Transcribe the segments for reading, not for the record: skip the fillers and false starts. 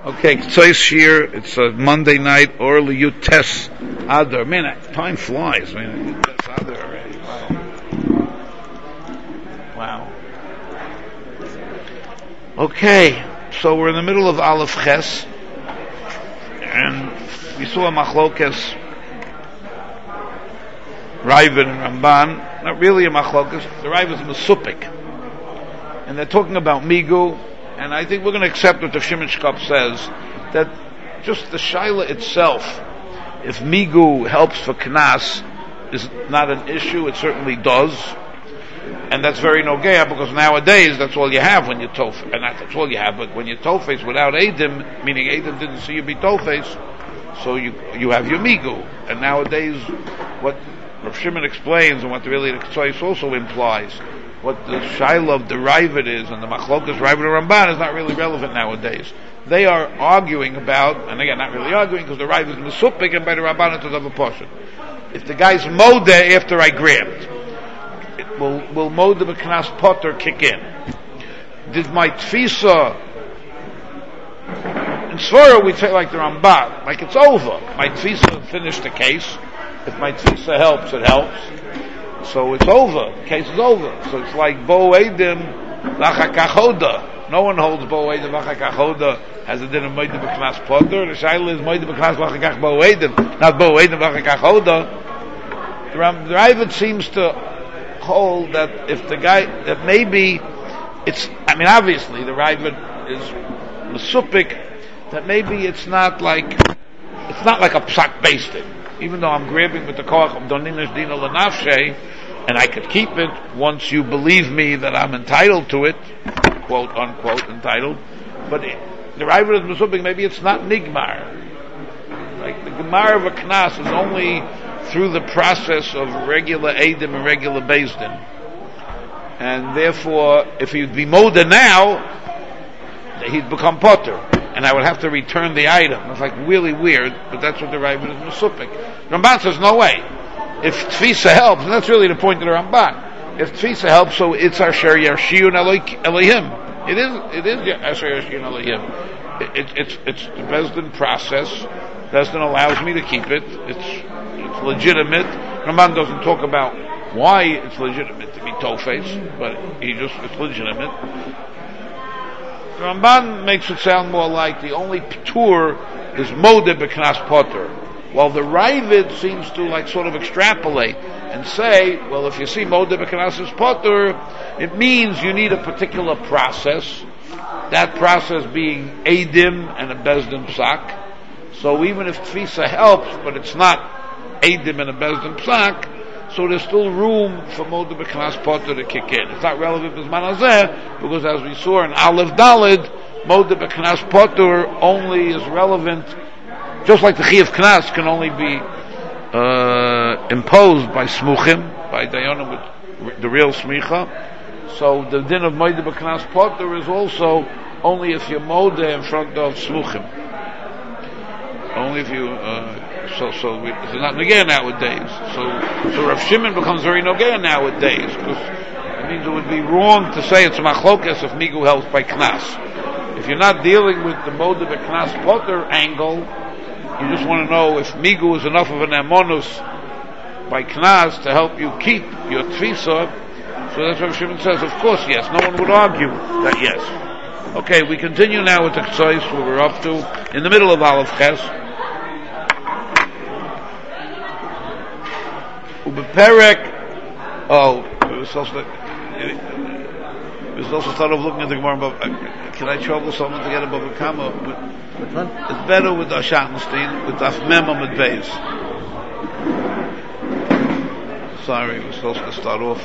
Okay, Ktsois Shir, it's a Monday night, or Liyut Tes Adar. Man, time flies, man. Tes Adar already. Wow. Okay, so we're in the middle of Aleph Ches, and we saw Machlokes, Ravid and Ramban. Not really a Machlokes, the Ravid is Mesupik. And they're talking about Migu, and I think we're going to accept what the Shimon Shkop says, that just the Shaila itself, if Migu helps for Knas, is not an issue. It certainly does. And that's very nogea, because nowadays that's all you have when you tof, and that's all you have, but when you toface without Eidim, meaning Eidim didn't see you be toface, so you have your Migu. And nowadays, what Rav Shimon explains, and what really the Ktsois also implies, what the Shaila of the Ravid is, and the Machlokas Ravid and Ramban is not really relevant nowadays. They are arguing about, and again, not really arguing, because the Ravid is Mesupik, and by the Ramban it's a portion. If the guy's Modeh after I grabbed, will Modeh B'Knas Potter kick in? Did my Tfisa, in Svara we say like the Ramban, like it's over. My Tfisa finished the case. If my Tfisa helps, it helps. So it's over. The case is over. So it's like Bo Eidim Lachakachoda. No one holds Bo Eidim Lachakachoda as a din of Modeh B'Knas Potter. The Shaila is Modeh B'Knas Lachakach Bo Eidim, not Bo Eidim Lachakachoda. The Ravid seems to hold that if the guy, that maybe it's, I mean obviously the Ravid is Mesupik, that maybe it's not like a psak based thing. Even though I'm grabbing with the koach of Doninish Dina Lanafshe, and I could keep it once you believe me that I'm entitled to it, quote unquote entitled, but the Ravid is Mesupik, maybe it's not Nigmar. Like the Gemara of a Knas is only through the process of regular Eidim and regular Beis Din. And therefore, if he'd be Modeh now, he'd become Potter. And I would have to return the item. It's like really weird, but that's what the Ravid is Mesupik. Ramban says, no way. If Tfisa helps, and that's really the point of the Ramban. If Tfisa helps, so it's Asher Yarshiyun Elohim. It is Asher Yarshiyun Elohim. It's the Beis Din process. Beis Din allows me to keep it. It's legitimate. Ramban doesn't talk about why it's legitimate to be toface, but it's legitimate. The Ramban makes it sound more like the only p'tur is Modeh B'Knas Potter, while the Ravid seems to like sort of extrapolate and say, well, if you see Modeh B'Knas is Potter, it means you need a particular process, that process being Eidim and a Beis Din Psak. So even if Tfisa helps, but it's not Eidim and a Beis Din Psak, so there's still room for Modeh B'Knas Potter to kick in. It's not relevant to Zman Hazeh, because as we saw in Aleph Daled, Modeh B'Knas Potter only is relevant, just like the Chiyuv Knas can only be imposed by Smuchim, by Dayanim with the real Smicha. So the din of Modeh B'Knas Potter is also only if you're Modeh in front of Smuchim. Only if you, it's not Nogea nowadays. So Rav Shimon becomes very Nogea nowadays, because it means it would be wrong to say it's a Machlokes if Migu helps by Knas. If you're not dealing with the Modeh B'Knas Potter angle, you just want to know if Migu is enough of an Amonus by Knas to help you keep your Tfisa. So that's what Rav Shimon says, of course yes, no one would argue that yes. Okay, we continue now with the Ktsois, where we're up to, in the middle of Aleph Ches. Ubeperek, we're supposed to start off looking at the Gemara, but can I trouble someone to get above a comma? It's better with the Ashattenstein, with Afmem Amid Beis. Sorry, we're supposed to start off.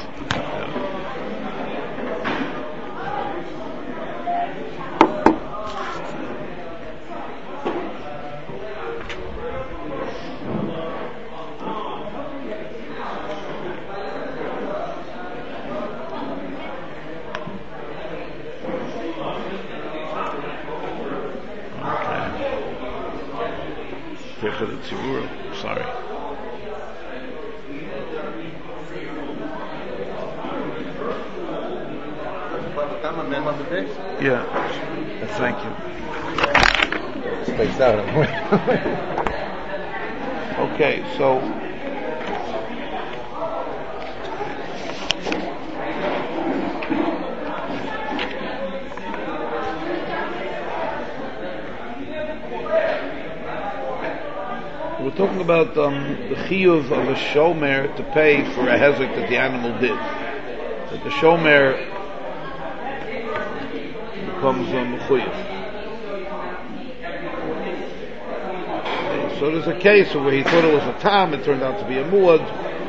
Sorry. Yeah. Thank you. Spaced out. Okay, so we're talking about the chiyuv of a shomer to pay for a hezek that the animal did. That the shomer becomes a mechuyev. So there's a case where he thought it was a tam, it turned out to be a muad.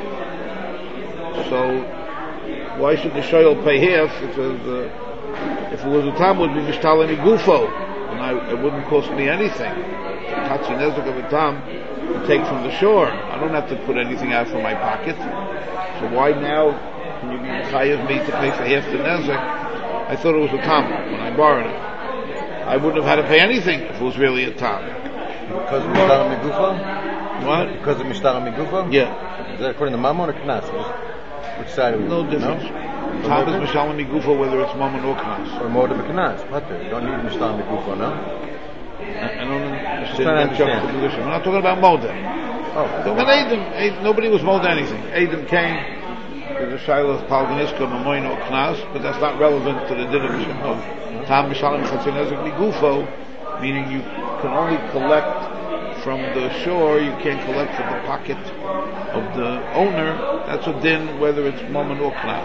So why should the shoyel pay half? Because if it was a tam, it would be mishtalemi gufo, and it wouldn't cost me anything. Katsi nezek of a tam to take from the shore. I don't have to put anything out from my pocket. So why now can you be chayav me to pay for half the nezek? I thought it was a tam when I borrowed it. I wouldn't have had to pay anything if it was really a tam. Because of Mishtara Migufa? What? Because of Mishtara Migufa? Yeah. Is that according to Mammon or Knas? Which side of it? No difference. No? Tam is Mishtara Migufa whether it's Mammon or Knas. Or more to the Knas. What? You don't need Mishtara Migufa, no? I don't understand. We're not talking about Moda. Oh. So when Adam, nobody was Moda anything. Adam came to the Shiloh of Palganiska, Mamoin or Knas, but that's not relevant to the din of Tam Mishalim Chatzinezik Migufo, meaning you can only collect from the shore, you can't collect from the pocket of the owner. That's a din whether it's Mammon or Knas.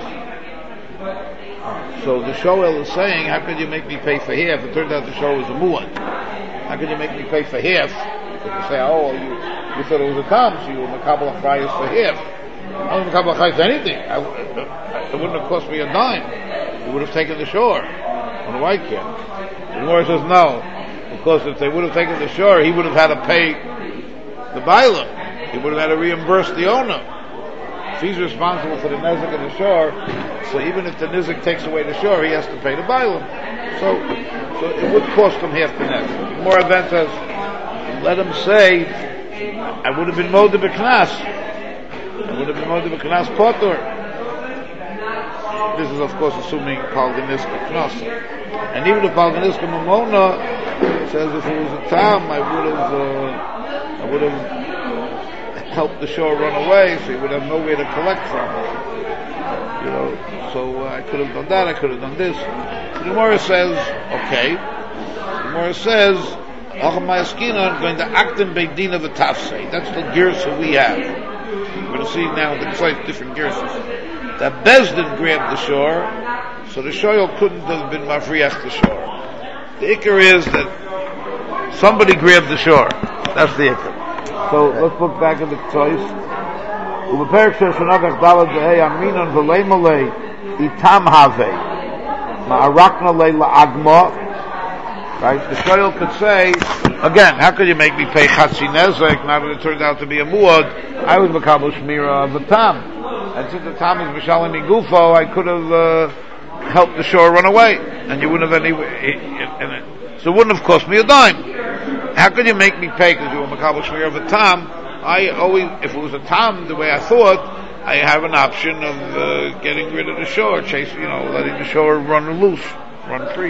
So the Shoel is saying, how could you make me pay for half? It turned out the show was a muad. How could you make me pay for half? Because you say, oh, you thought it was a tam, so you were makabel achrayus for half. I wasn't makabel achrayus for anything. It wouldn't have cost me a dime. You would have taken the shore on the white kid. The Gemara says no, because if they would have taken the shore, he would have had to pay the bailam. He would have had to reimburse the owner. If he's responsible for the nizik of the shore, so even if the nizik takes away the shore, he has to pay the bailam. So it would cost him half the nizik. More event says, let him say, I would have been moed b'knas. I would have been moed b'knas potor. This is of course assuming palganiska knas. And even if palganiska mamona says if it was a tam, I would have helped the shore run away, so he would have nowhere to collect from. You know, so I could have done that, I could have done this. The Gemara says, okay. The Gemara says, Achamayaskina going to act in Beidin of a tafsei. That's the girsa we have. We're going to see now the 5 different girsas. That Bezdin grabbed the shore, so the shoyel couldn't have been mafriach the shore. The ikar is that somebody grabbed the shore. That's the ikar. So let's look back at the choice. Ubeperik sheshanagach dalad zehei aminon v'lei malei itam havei ma'arakna lei la'agma. Right? The shoyel could say, again, how could you make me pay chatzi nezek now that it turned out to be a muad? I was makabel shmira of the tam. And since the tam is mishalim migufo, I could have helped the shore run away. And you wouldn't have so it wouldn't have cost me a dime. How could you make me pay because you were makabel shmir of a tam? I always, if it was a tam the way I thought, I have an option of getting rid of the shore, letting the shore run loose, run free.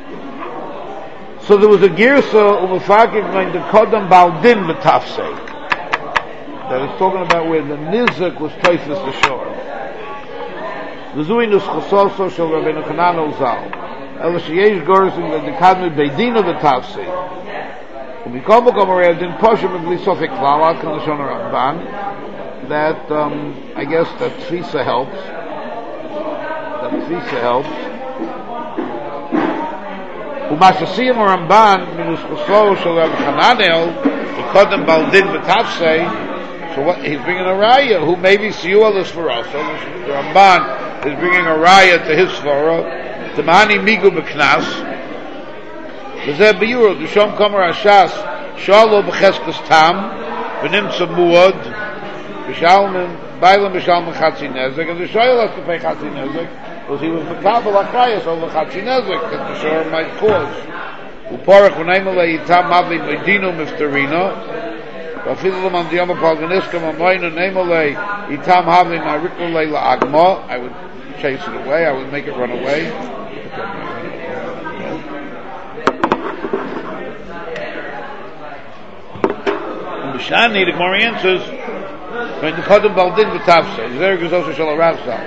So there was a girsa umafakir going to kodam baldin l'tafsei. That is talking about where the nizak was placed as the shore. The zuinus chososo shel Rabbeinu Chanan Ozal. El sheyesh gorsim that the kadmi beidin of the tafsei. Umikomo kamarei din poshim b'li sofik klal kan l'shon Ramban. That I guess that tfisa helps. Umashasiyim Ramban minus chososo shel Rabbeinu Chananel kodam baldin b'tafsei. So what, he's bringing a raya who maybe siyual is for us. So the Ramban is bringing a raya to his svara. Tamani migu b'knas. V'zeh b'yuro. D'shom kamar hashas. Shalo b'cheskas tam. V'nimtza muad. B'shalmin. Bailam b'shalmin chatzi nezek. And the shoyel has to pay chatzi nezek. Because he was mekabel akrayas over chatzi nezek. That the shore might cause. Uparach v'naim alei yitam mavli medino miftarina. I would chase it away, I would make it run away. Shani, the Gemara answers, when the Kodem Baldin V'Tafsa, is there Gezosha Shal Ravsa.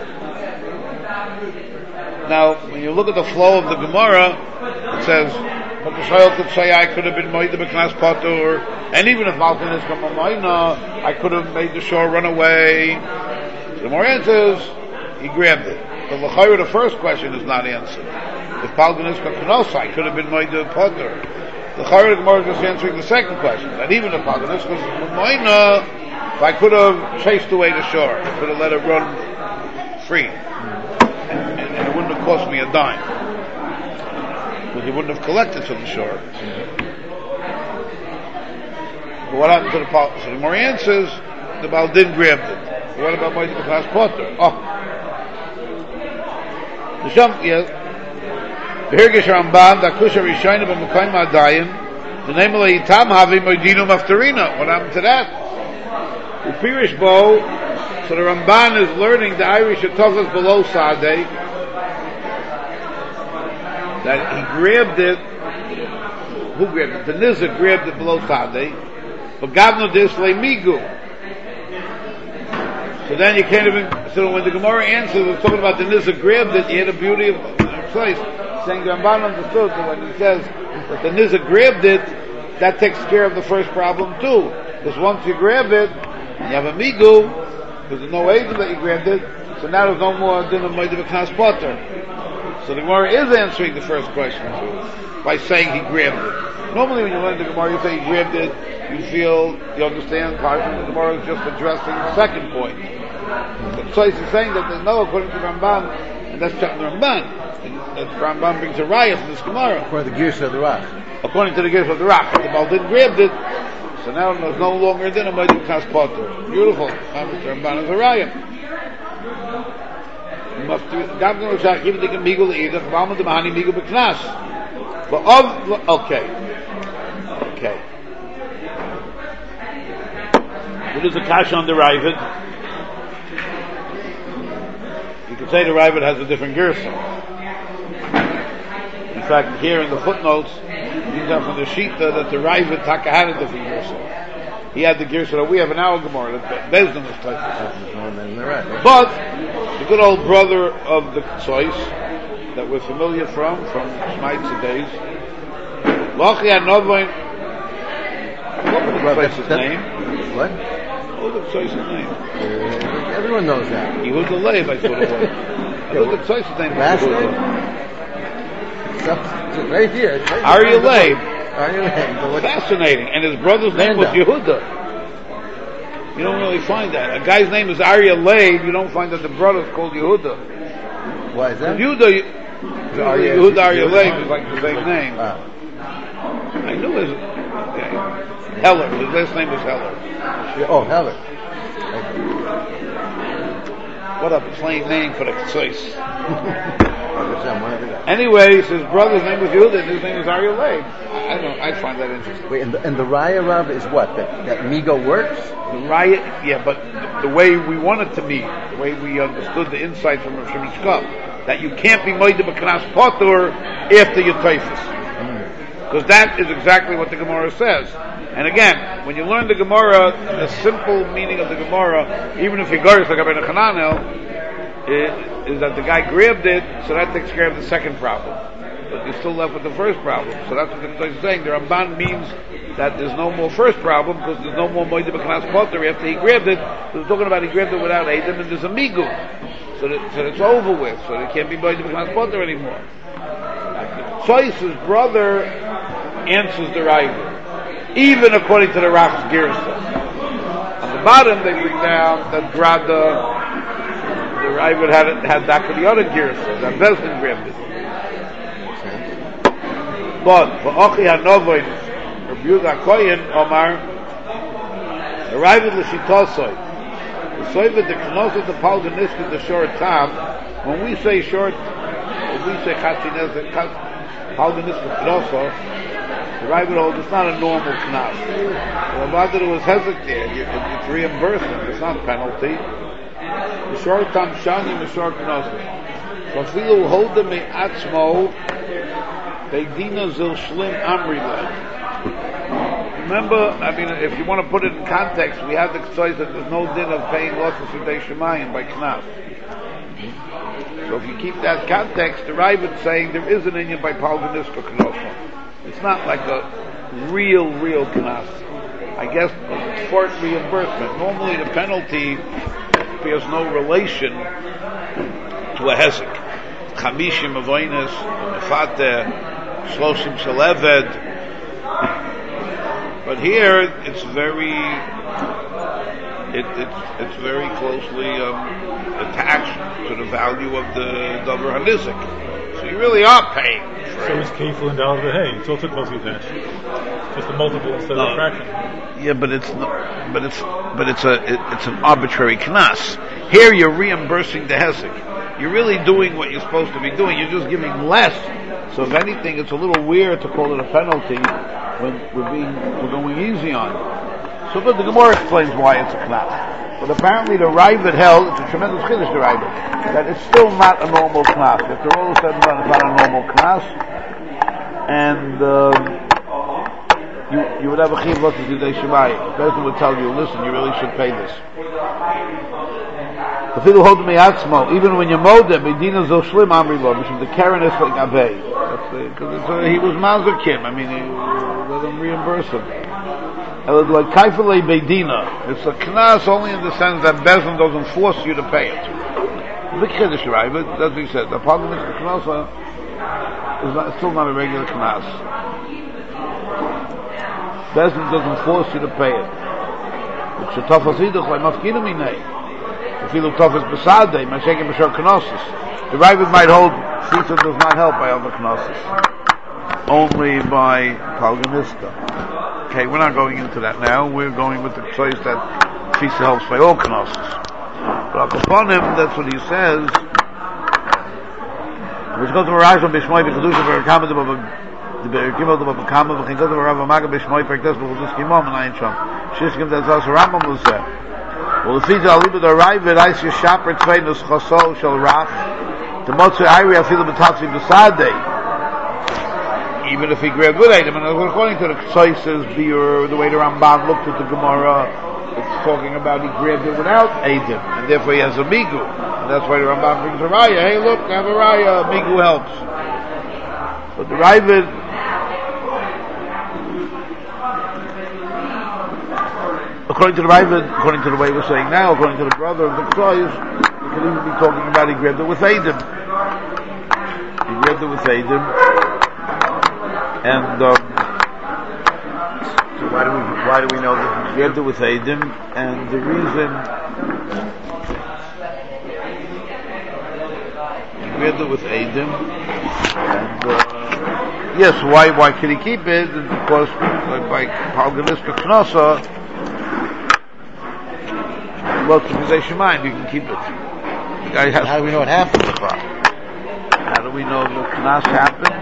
Now, when you look at the flow of the Gemara, it says, but the Shayel could say, I could have been Moed B'Knas Potter, and even if Malkin is come Moina, I could have made the shore run away. So the Gemara answers, he grabbed it. But the first question is not answered. If Palgan is Kanosa, I could have been Moed Potter. The Gemara is just answering the second question, that even if Palgan is Moina, if I could have chased away the shore, I could have let it run free. And it wouldn't have cost me a dime. Because he wouldn't have collected from the shore. But what happened to the Palgan? So the Gemara answers, the Baldin grabbed it. But what about Moed B'Knas Potter? The Hirgish Ramban, the Kusha Rishayna b'Mekayim Ha'Dayin, the name of the Yitam Havi Moedinu Maftarina. What happened to that? The Pirish Bo, so the Ramban is learning the Irish Atofas below Sadeh, that he grabbed it. Who grabbed it? The Nizar grabbed it below Sadeh, but Gavno Disley Migu. So then you can't even. So when the Gemara answers, it's talking about the Nizar grabbed it. You had the beauty of the place, saying the Ramban understood that when he says that the Nizar grabbed it, that takes care of the first problem too. Because once you grab it, and you have a migu, because there's no agent that you grabbed it, so now there's no more din of Moed B'Knas Potter. So the Gemara is answering the first question too, by saying he grabbed it. Normally when you learn the Gemara, you say he grabbed it, you feel, you understand, part of the Gemara is just addressing the second point. So he's saying that there's no, according to Ramban, and that's Pshat Ramban, and that Ramban brings a riot from this Gemara. According to the Girsa of the Rock. According to the Girsa of the Rock, the Baldin grabbed it, so now there's no longer din of Moed B'Knas Potter. Beautiful. Ramban is a riot. Okay. What is the kasha on the Ravid? You could say the Ravid has a different girsa. In fact, here in the footnotes, these are from the Shita that the Ravid Taka had a different girsa. He had the girsa that we have in our Gemara, that Bezdin was typing. But the good old brother of the Ktsois that we're familiar from Shmait's days, Lochi Anovain. What was the Ktsois' name? What? What was the Ktsois' name? Everyone knows that. Yehuda Leib, I thought it was. I thought the Ktsois' name was Yehuda. It's right here. Aryeh Leib. Aryeh Leib. Fascinating. And his brother's name was Yehuda. You don't really find that. A guy's name is Aryeh Leib, you don't find that the brother's called Yehuda. Why is that? Yehuda Aryeh Leib is like the same name. I knew his Heller. His last name was Heller. Oh, Heller. What a plain name for the Ktsois. Anyways, his brother's name was Yehuda and his name was Aryeh Leib. I find that interesting. Wait, and the Raya Rav is what? That Migo works? The Raya, yeah, but the way we want it to be, the way we understood the insight from Rav Shimon Shkop, that you can't be Moed B'Knas Potter after your Taifus. Because that is exactly what the Gemara says. And again, when you learn the Gemara, the simple meaning of the Gemara, even if you go like Rabbeinu Hananel, is that the guy grabbed it, so that takes care of the second problem. But you're still left with the first problem. So that's what the Ktsois is saying. The Ramban means that there's no more first problem, because there's no more Moed B'Knas Potter after he grabbed it. So we're talking about he grabbed it without Adam, and there's a migu. So it's over with. So there can't be Moed B'Knas Potter anymore. Ktsois' brother answers the Ravid, even according to the Rach's Girsa. On the bottom, they bring down that Grada, the Ravid had that for the other Girsa, that Bezdin grabbed it. But for Ochi HaNovoin, Rabbi Yehuda Kohen, Omar, the Ravid L'Shitosoi, the Soivet, the Knosset, the Palganiska, the short tam, when we say Chatzinez, Palganiska Knosso, the Ravid holds it's not a normal Knas. The Ravid was hesitant, it's reimbursement, it's not penalty. The short tam Shani, the short Knosset. So Filu hold them Atzmo, Beidina Zil Shlim Amri Led. Remember, I mean, if you want to put it in context, we have the choice that there's no din of paying losses for Dei Shemayim by Knas. So if you keep that context, the Ravid saying there is an Indian by Palganiska Knosha. It's not like a real Knas. I guess for reimbursement. Normally the penalty bears no relation to a hezek. Chamishim avoinus, mefate, shloshim shaleved. But here it's very closely attached to the value of the davar hanizik. So you really are paying. So is kefil and dal v'hei. It's also closely attached. Just a multiple instead of a fraction. Yeah, but it's an arbitrary knas. Here you're reimbursing the hezek. You're really doing what you're supposed to be doing. You're just giving less. So if anything, it's a little weird to call it a penalty when we're going easy on it. So but the Gemara explains why it's a knas. But apparently the Ravid held, it's a tremendous chiddush, the Ravid, that it's still not a normal knas. After all is said and done, it's not a normal knas. And you would have a chiv loss to Dei Shemayim. The person would tell you, listen, you really should pay this. Even when you mowed them, Medina zo shlim amri lo, because the Karen is like Abay. Because he was Mazakim. I mean, let them reimburse him. Like Kaifalei Beidina. It's a knas only in the sense that Bezin doesn't force you to pay it. The Kiddush, right? But that's what he said. The problem is the knas is still not a regular knas. Bezin doesn't force you to pay it. The Ravid might hold Sisa does not help by other knosses, only by Palganiska. Okay, we're not going into that now. We're going with the choice that Sisa helps by all knosses. But upon him, that's what he says. Which goes to Rashi Bishmoi B'Kedusha B'Rakama D'B'Gimel D'B'Kama V'Chin Goes to Rav Amaga Bishmoi P'Kdes B'Chuduski Mom and Ayin Shom Shishkim D'Azaz Rambam L'Zeh. Well, the Fidel Aliba the Ravid Ice Yishaper Tzveinus Chosol Shel Rach the Motzei Ayri Afilu B'Tatzi B'Sadei. Even if he grabbed with Adam, and according to the choices, the way the Ramban looked at the Gemara, it's talking about he grabbed it without Adam, and therefore he has a Migu. And that's why the Ramban brings a Raya. Hey, look, I have a Raya, Migu helps. But the Ravid, according to the Ravid, according to the way we're saying now, according to the brother of the Krois, we could even be talking about he grabbed it with Adam. He grabbed it with Adam. And so why do we know this? We have to with Adam, and the reason we have to with Adam, and yes, why can he keep it? Because by Palganiska Knosa, lots of Dei Shemayim, you can keep it. The guy has. How do we know it happened? How do we know the Knas happened?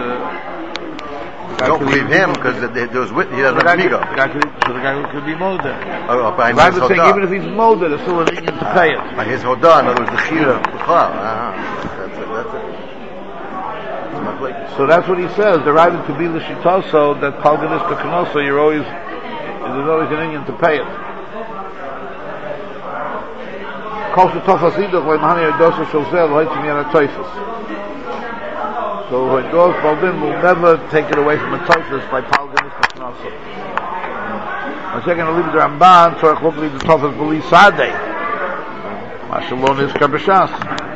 I don't believe him because there was witness. He doesn't have ego. So the guy could be molded. By his Hodah. Saying even if he's molded, it's still an Indian to pay it. By his Hodah, in other words, the Chira. That's it. That's my plate. So that's what he says. The Ravid could be the Shitaso that Palganiska Kanoso. There's always an Indian to pay it. So when goes Baldin will never take it away from a Tosfos by Palganiska Kanoso. I'm saying going to leave the Ramban, so I will leave the Tosfos B'li Sadeh. Mashalon is Kabashas.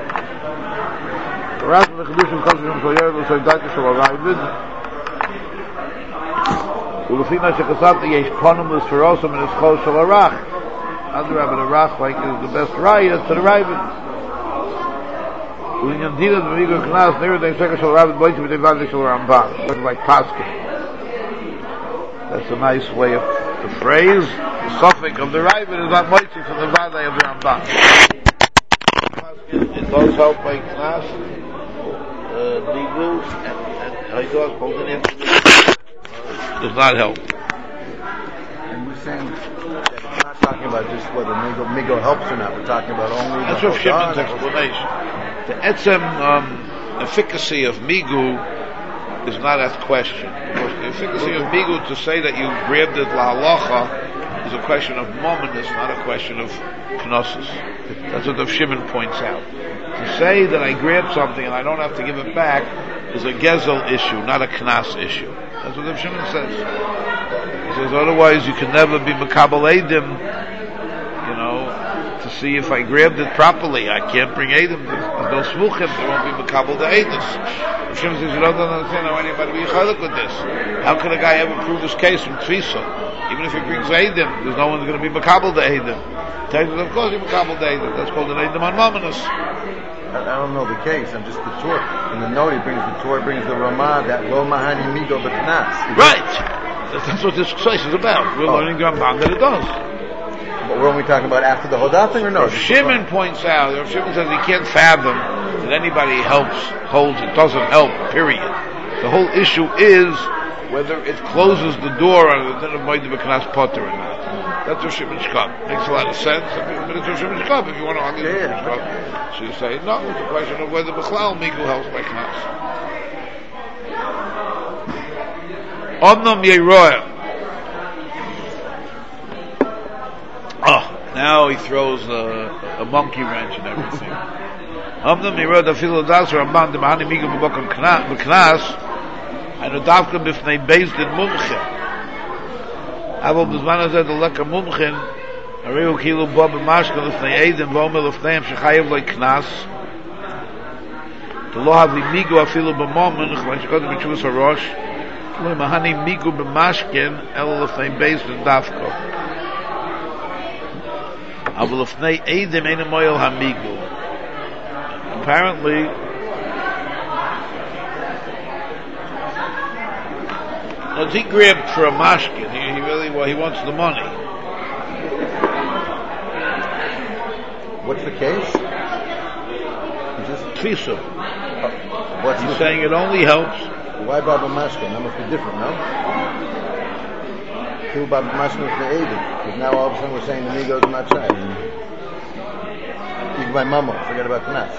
The Rav of the Chedushim comes from Shoyer, so he died to Shal Ravid. Ulufina Shekasat Yesh Ponumus Ferosum and his Chol Shal Arach. Other Rabbi the Rach like is the best raya to the Ravid. Ulinyan Dina the Migo Knas near the Shekar Shal Ravid Boy to be divided Shal Ramban. Looks like Paskin. That's a nice way of the phrase. The suffix of the Ravid is not Moitzi for the Vadai of the Ramban. It does help by Knas, Migo, and Haidos Boldinim. Does not help. And we're saying that we're not talking about just whether Migo helps or not. We're talking about only. That's Rav Shimon's explanation. The etzem efficacy of Migu is not at question. Because the efficacy of migu to say that you grabbed it la halacha is a question of mominus, not a question of knossos. That's what the Shimon points out. To say that I grabbed something and I don't have to give it back is a gezel issue, not a knas issue. That's what the Shimon says. He says otherwise you can never be makabel edim, to see if I grabbed it properly. I can't bring edim. There's no smuchim. There won't be makabel the edus. The Shimon says you don't understand how anybody be chalik with this. How can a guy ever prove his case from tfisa? Even if he brings edim, there's no one's going to be makabel the edim. Of course, you're makabel the edim. That's called an edim on mominus. I don't know the case. I'm just the Torah. In the note, the Torah brings the Ramah that lo mahani migo b'knas. Right. That's what this case is about. We're learning the Ramban that it does. But we're only talking about after the Hodah thing, or no? Shimon points out. Shimon says he can't fathom that anybody holds it doesn't help. Period. The whole issue is whether it closes the door on the din of moed b'knas potter or not. That's what Shimon's cup. Makes a lot of sense. But it's a Shimon's cup if you want to argue the Shimon's cup. So you say, no, it's a question of whether B'chlal Migu helps by Knas. Omnam Yeroya. Now he throws a monkey wrench and everything. Omnam Yeroya Dafilo Das Ramban Demahani Migu B'bokan Knas and Udavka B'fnei Beis Din Mumche. אבל בזמן הזה דלק המומחין הרי הוא כאילו בוא במשקל לפני עדים ואומר לפניהם שחייב לו קנס דלא הביא מיגו אפילו במומן כמו שקודם בתשובת הראש לא מהני מיגו במשכן אלא לפני בייס דווקא אבל לפני עדים אין מויל המיגו. Apparently he grabbed for a mashkin. He wants the money. What's the case? Tfisa. He's saying it only helps. Why Baba Mashkin? That must be different, no? Who Baba Mashkin is the Aiden? Because now all of a sudden we're saying the Migos are not shy. Even by Mamo, forget about Knas.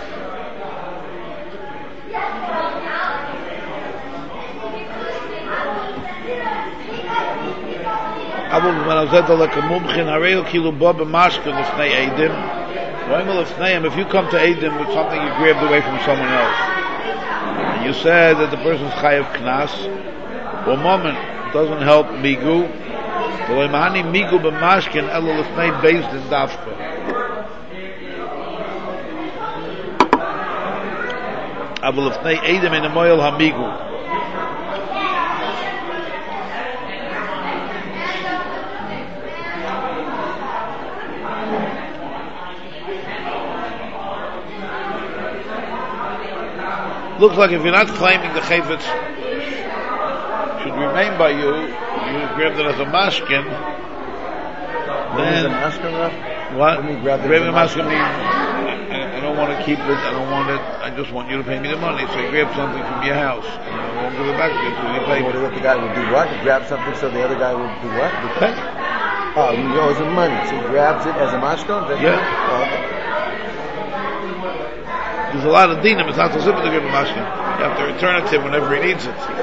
אבל מנזת like a mumchin harei כאילו בא במשכן לפני עדים. ואומר לפניהם, if you come to עדים with something you grabbed away from someone else, and you said that the person's chayav knas, or moment doesn't help migu, ולא מהני מיגו במשכן אלא לפני בייס דין דווקא. אבל לפני עדים אין המויל המיגו. Looks like if you're not claiming the chayvetz should remain by you, you grabbed it as a mashkin. Then what? Grabbing a mashkin means I don't want to keep it. I don't want it. I just want you to pay me the money. So you grab something from your house, and I won't give it back to you until you pay me. What the guy would do? What? He grabs something so the other guy would do what? Would pay. Oh, he owes him money, so he grabs it as a mashkin. Yeah. There's a lot of dinim. It's not so simple to give a mashkin. You have to return it to him whenever he needs it. It's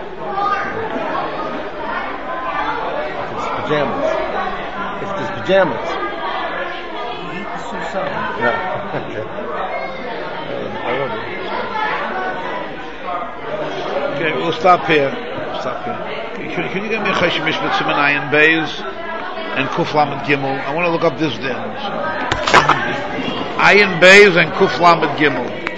pajamas. It's his pajamas. No. Okay, we'll stop here. Can you get me a cheshimish with Siman Ayin Beis and Kuf Lamed Gimel? I want to look up this din. Ayin Beis and Kuf Lamed Gimel.